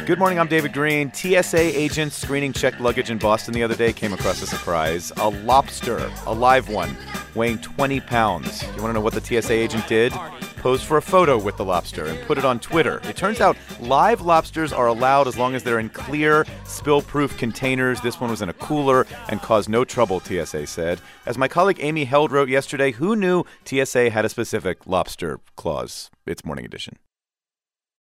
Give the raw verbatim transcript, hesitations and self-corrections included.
Good morning, I'm David Green. T S A agents screening checked luggage in Boston the other day came across a surprise. A lobster, a live one, weighing twenty pounds. You want to know what the T S A agent did? Posed for a photo with the lobster and put it on Twitter. It turns out live lobsters are allowed as long as they're in clear, spill-proof containers. This one was in a cooler and caused no trouble, T S A said. As my colleague Amy Held wrote yesterday, who knew T S A had a specific lobster clause? It's Morning Edition.